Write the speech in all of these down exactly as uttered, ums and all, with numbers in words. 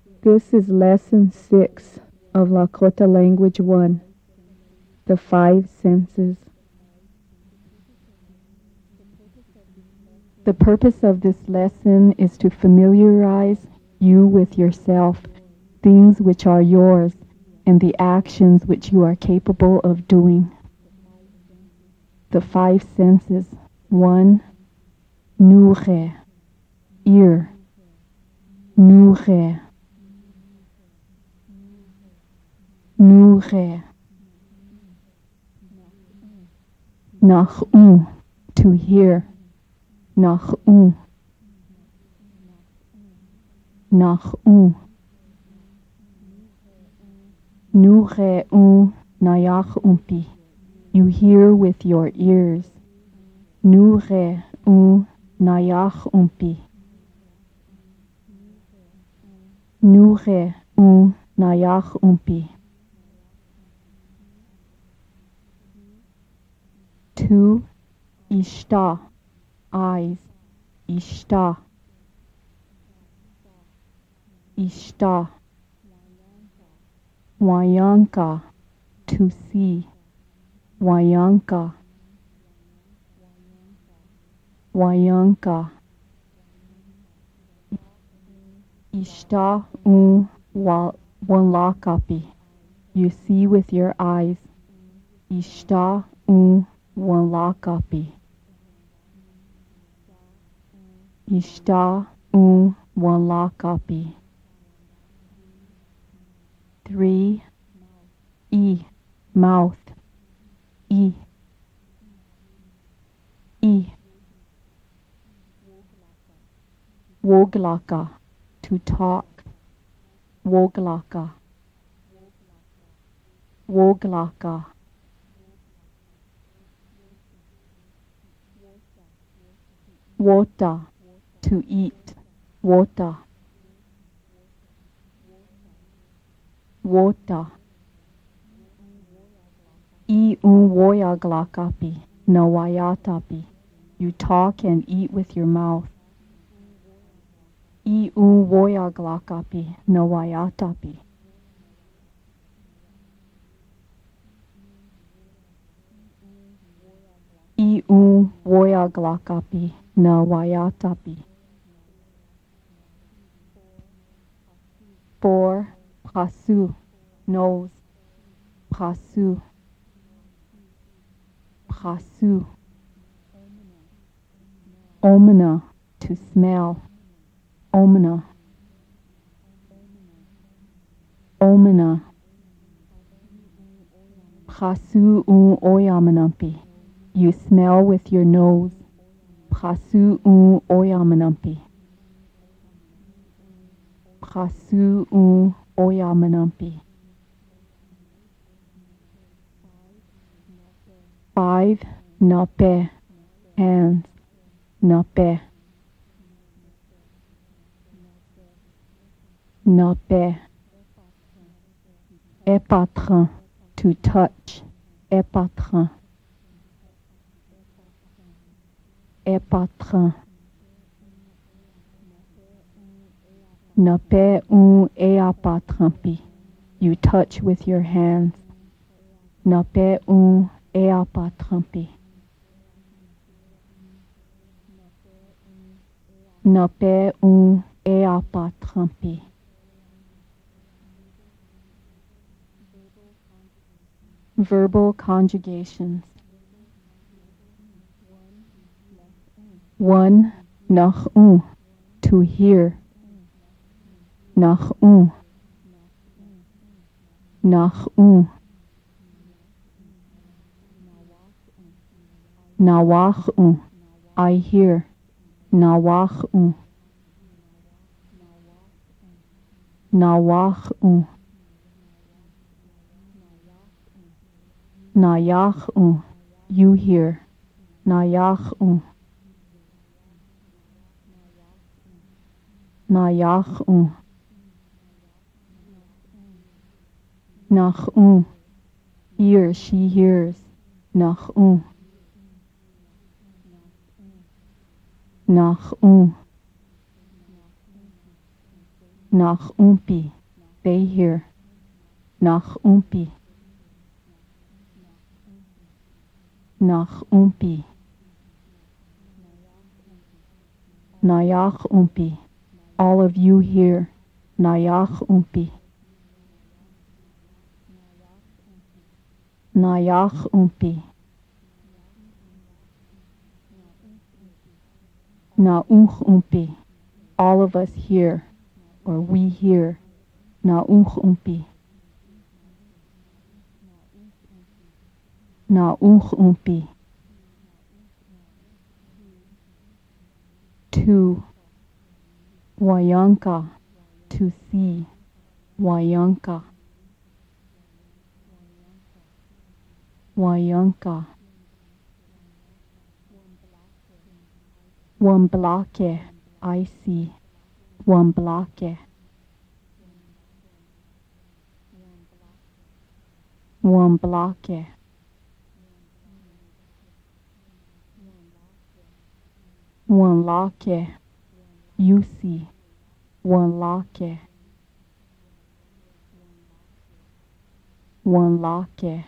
This is lesson six of Lakota Language one, the five senses. The purpose of this lesson is to familiarize you with yourself, things which are yours, and the actions which you are capable of doing. The five senses. One, Nure, ear. Nure. Nure. Nach'u, to hear. Nach'u. Nach'u. Nure'u nayach'umpi. You hear with your ears. Nure'u nayach'umpi. Nure'u nayach'umpi. Two, Ishta, eyes. Ishta. Ishta. Wayanka, to see. Wayanka. Wayanka. Ishta un walakapi. You see with your eyes. Ishta un walakapi. Ishta un walakapi. Three, E, mouth. E. E. Woglaka, to talk. Woglaka. Woglaka. Wota, to eat. Wota. Wota. I un woyaglakapi, nawayatapi. You talk and eat with your mouth. I un woyaglakapi, nawayatapi. I un woyaglakapi, nawayatapi. Four, prasu, nose. Prasu. Prasu. Omina, to smell. Omina. Omina. Prasu un oyamanampi. You smell with your nose. Prasu un oyamanampi. Prasu un oyamanampi. Five, nape, hands. Nape. Nape. Épatrin, to touch. Épatrin. Épatrin. Nape un eapatrampi. You touch with your hands. Nape un eapatrampi. Nape un eapatrampi. Verbal conjugations. One, nach'u, to hear. Nach'u. Nach'u. Nawach'u, I hear. Nawach'u. Nawach'u. Nayach'u, you hear. Nayach'u. Nayach'u. Nach'u, he or she hears. Nach'u. Nach'u. Nach umpi, they hear. Nach umpi. Nach umpi. Nayach umpi. All of you hear. Nayach umpi. Nayach umpi. Na'uch umpi. All of us hear, or we hear. Na'uch umpi. Na'uch umpi. Two. Wayanka, to see. Wayanka. Wayanka. Wamblake, I see. Wamblake. Wamblake. Wanlake, you see. Wanlake. Wanlake.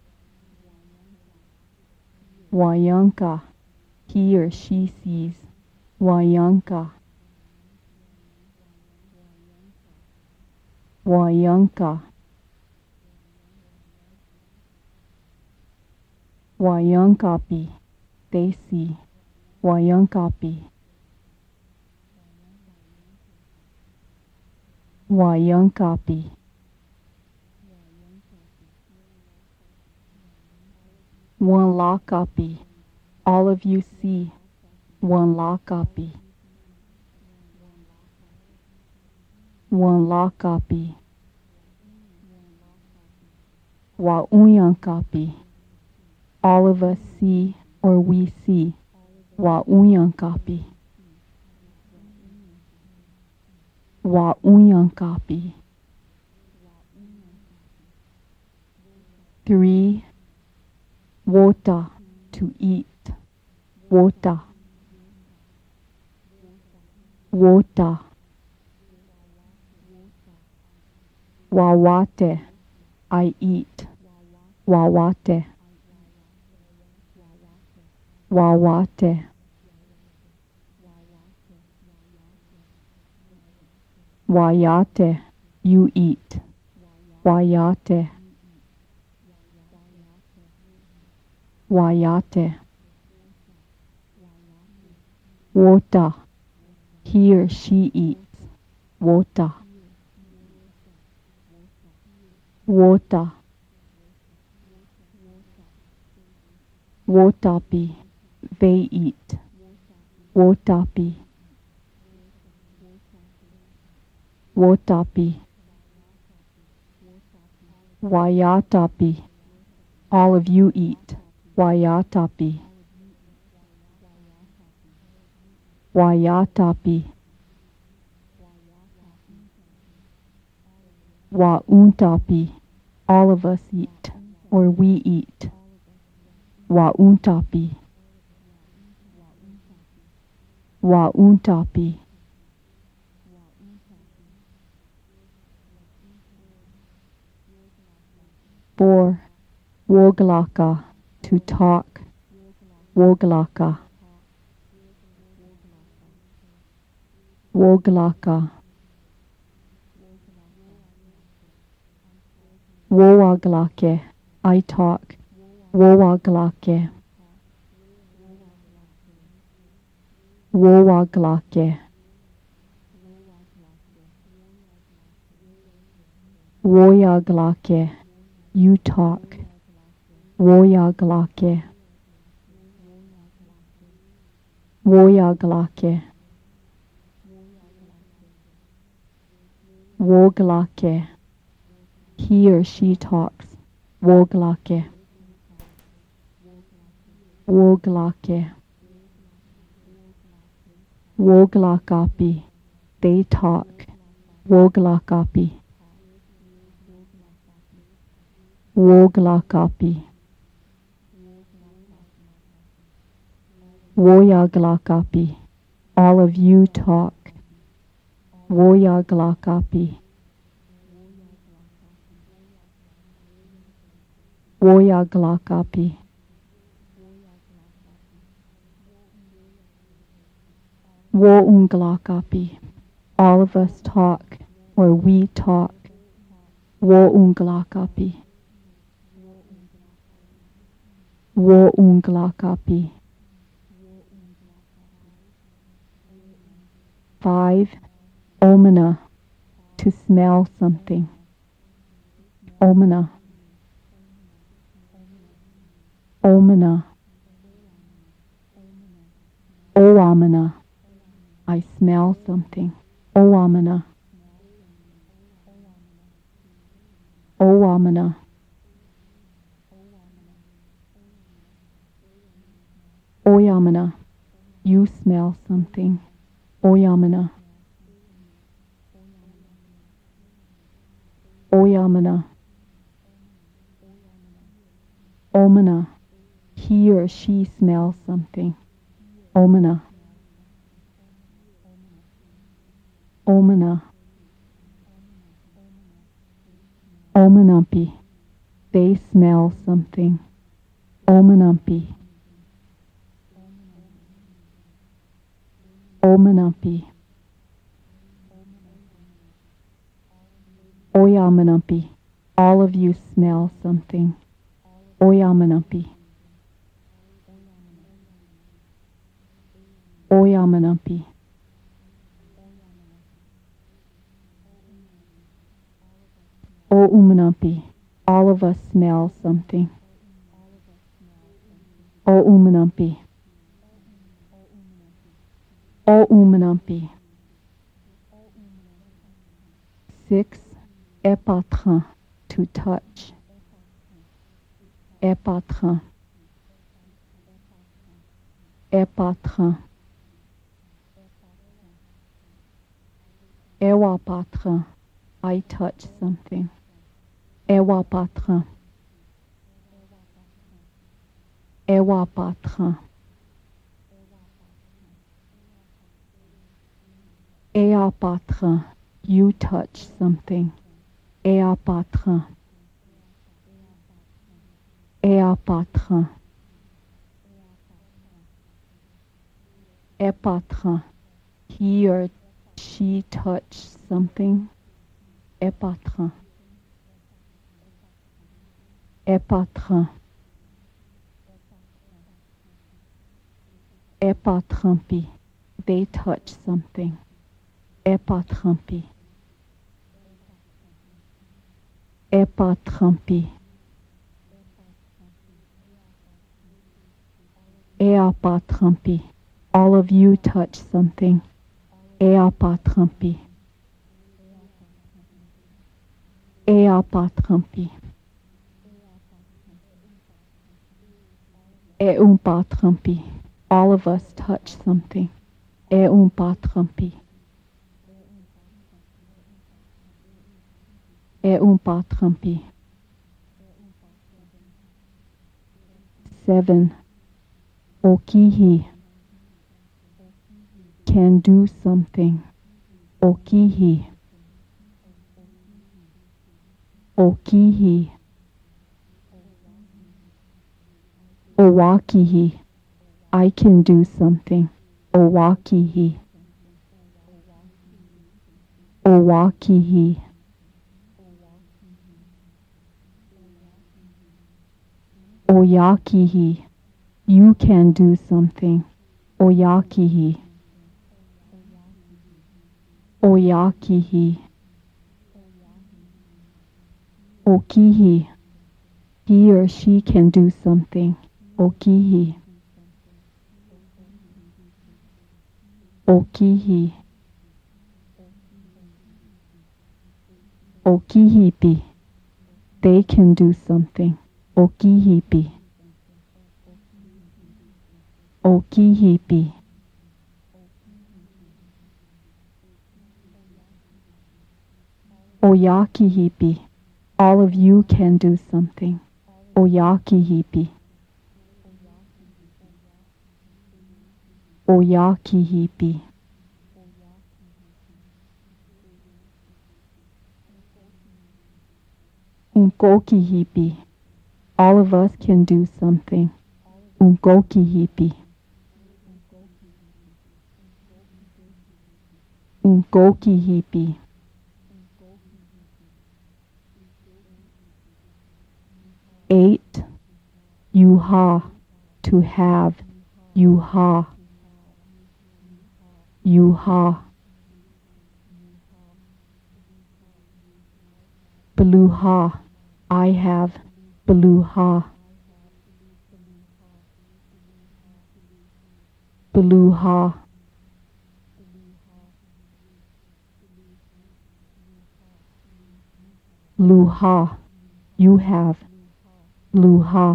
Wayanka, he or she sees. Wayanka. Wayanka. Wayankapi, they see. Wayankapi. Wayankapi. One lakapi. All of you see. One lakapi. One lakapi. Wa unyankapi. All of us see, or we see. Wa unyankapi. Wa unyankapi. Three. Wota, to eat. Wota. Wota. Wawate, I eat. Wawate. Wawate. Wayate, you eat. Wayate. Wayate. Wota, he or she eats. Wota. Wota. Wotapi, they eat. Wotapi. Wotapi. Wayatapi, all of you eat. Wayatapi. Wayatapi. Wauntapi, all of us eat, or we eat. Wauntapi. Wauntapi. Four. Woglaka, to talk. Woglaka. Woglaka. Wowaglake, I talk. Wowaglake. Wowaglake. Woyaglake, you talk. Woyaglake. Woyaglake. Woglake, he or she talks. Woglake. Woglake. Woglakapi, they talk. Woglakapi. Woglakapi. Woyaglakapi, all of you talk. Woya glakapi. Woya glakapi. Wo unglakapi. All of us talk, or we talk. Wo unglakapi. Wo unglakapi. Five, omina, to smell something. Omina. Omina. Oamina. I smell something. Oamina. Oamina. Oyamina. You smell something. Oyamina. Oyamina. Omina. He or she smells something. Omina. Omina. Omanampi. They smell something. Omanampi. Omanampi. Oyamanampi. All of you smell something. Oyamanampi. Oyamanampi. O umanampi. All of us smell something. O umanampi. O umanampi. Six, epatrin, to touch. Epatrin. Epatrin. Ewapatrin. I touch something. Ewapatrin. Ewapatrin. Eapatrin. You touch something. Eapatrin. Eapatrin. Epatrin. He or she touched something. Epatrin. Epatrin. Epatrimpi. They touch something. Epatrimpi. Epatrimpi. Eapatrimpi. All of you touch something. Eapatrimpi. Eapatrimpi. Eumpatrimpi. All of us touch something. Eumpatrimpi. Eumpatrimpi. Seven. Okihi. Can do something. Okihi. Okihi. Owakihi. I can do something. Owakihi. Owakihi. Oyakihi. You can do something. Oyakihi. Oyakihi. Okihi. He or she can do something. Okihi. Okihi. Okihipi. They can do something. Okihipi. Okihipi. Oyakihipi. All of you can do something. Oyakihipi. Oyakihipi. Unkoki hippie. All of us can do something. Unkoki hippie. Unkoki hippie. Eight. Yuha. To have. Yuha. Yuha. Beluha. I have. Beluha. Beluha. Luha. You have. Luha.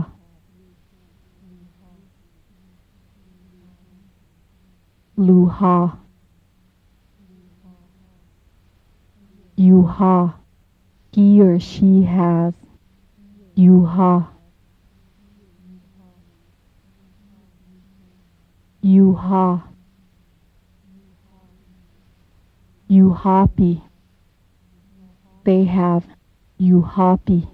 Luha. Yuha. He or she has. Yuha. Yuha. Yuhapi. They have. Yuhapi.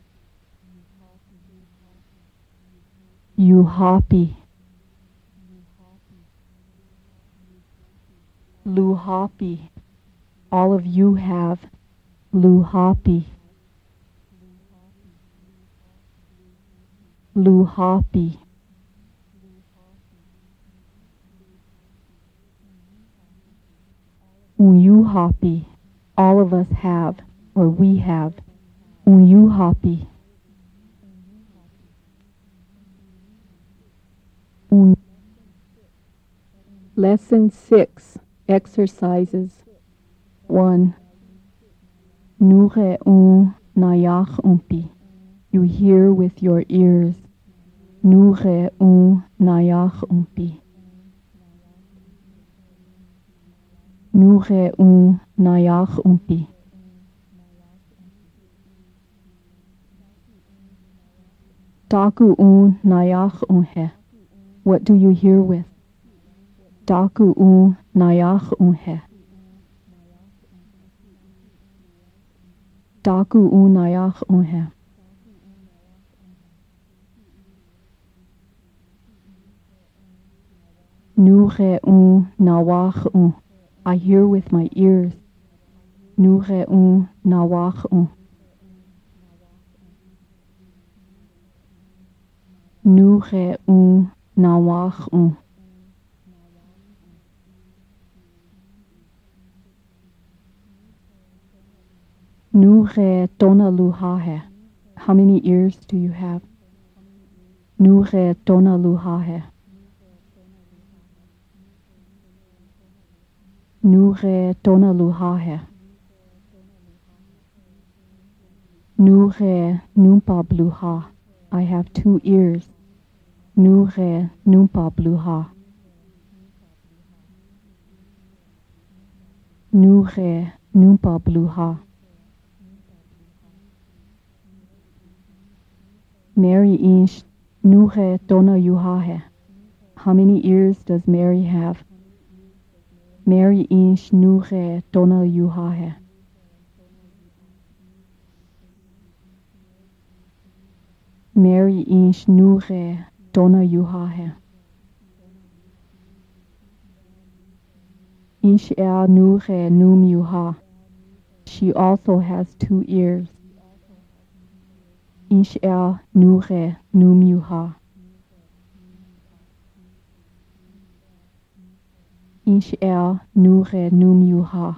Yuhapi. Luhapi. All of you have. Luhapi. Luhapi. Uyuhapi. All of us have, or we have. Uyuhapi. Un- Lesson six. Exercises. One. Nure un nayach umpi. You hear with your ears. Nure un nayach umpi. Nure un nayach umpi. Daku un nayach unhe. What do you hear with? Daku un nayach unhe. Daku un nayach unhe. Nure un nawach un. I hear with my ears. Nure un nawach un. Nure un nawach un. Nure dona luhahe. How many ears do you have? Nure dona luhahe. Nure dona luhahe. Nure numpa bluha. I have two ears. Nure numpa bluha. Nure numpa bluha. Mary inch nure dona yuhahe. How many ears does Mary have? Mary inch nure dona yuhahe. Mary inch nure dona yuhahe. Inch er nure num yuha. She also has two ears. Inch er nure num yuha. Inch er nure num yuha.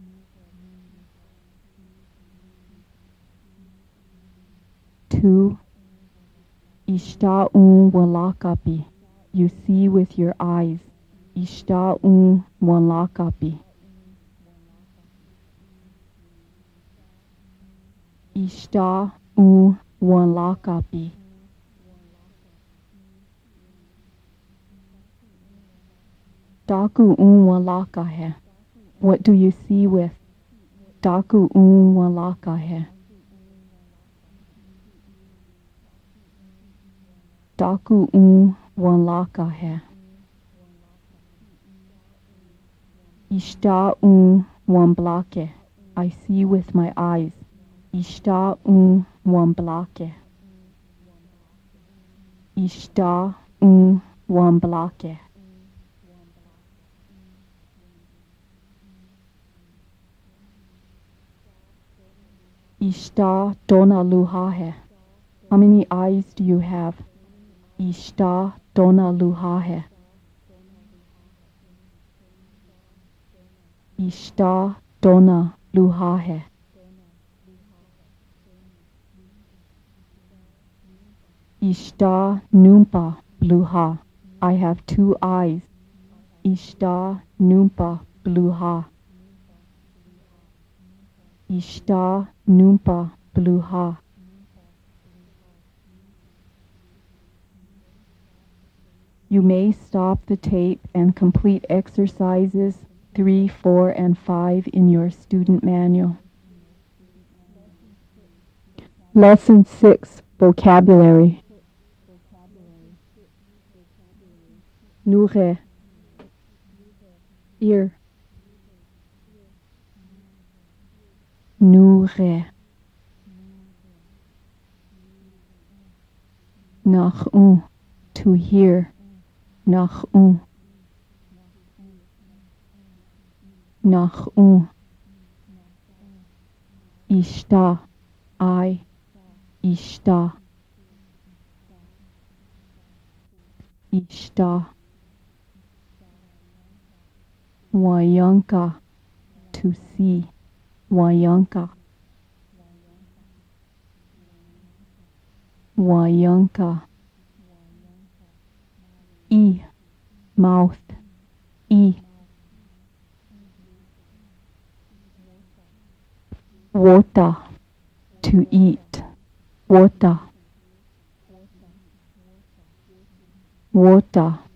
Two. Ishta un walakapi. You see with your eyes. Ishta un walakapi. Ishta un walakapi. Daku un walaka hai. What do you see with? Daku un walaka hai. Daku un walaka hai. Ishta un wamblake. I see with my eyes. Está um wamblake. Está um wamblake. Está dona luhahe. How many eyes do you have? Está dona luhahe. Está dona luhahe. Está numpa bluha. I have two eyes. Está numpa bluha. Está numpa bluha. You may stop the tape and complete exercises three, four, and five in your student manual. Lesson six, Vocabulary. Noure. Ear. Noure. Nach un. To hear. Nach un. Nach un. Está. I. Está. Está. Wayanka. To see. Wayanka. Wayanka. E. Mouth. E. Water. To eat. Water. Water.